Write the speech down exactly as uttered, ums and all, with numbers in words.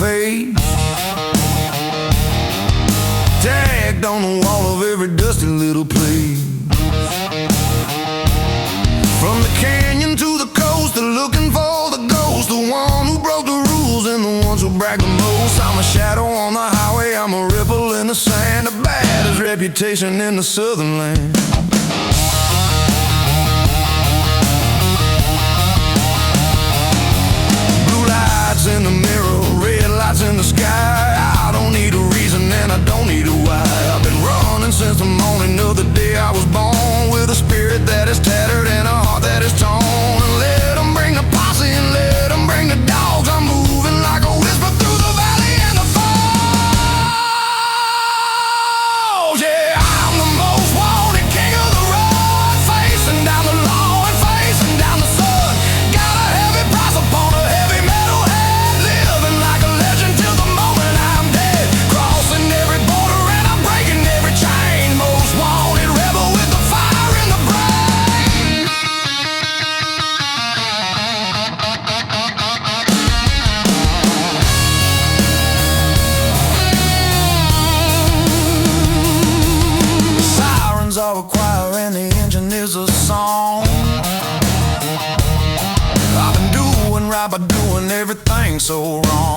face, tagged on the wall of every dusty little place. From the canyon to the coast, they're looking for the ghost, the one who broke the rules and the ones who brag the most. I'm a shadow on the highway, I'm a ripple in the sand, the baddest reputation in the southern land. Blue lights in the mirror, red lights in the sky. I don't need a reason and I don't need a why. I've been running since the morning of the day I was born, with a spirit that is tattered and a heart that is torn. And let them bring the posse and let them bring the dogs. I'm moving like a whisper through the valley and the falls. Yeah, I'm the most wanted king of the road, facing down the law and facing down the sun. Got a heavy price upon a heavy metal head, living like a legend till the moment I'm dead. Crossing every border and I'm breaking every chain. Most wanted rebel with the fire in the brain. Sirens are a choir and the engine is a song. I've been doing right by doing everything so wrong.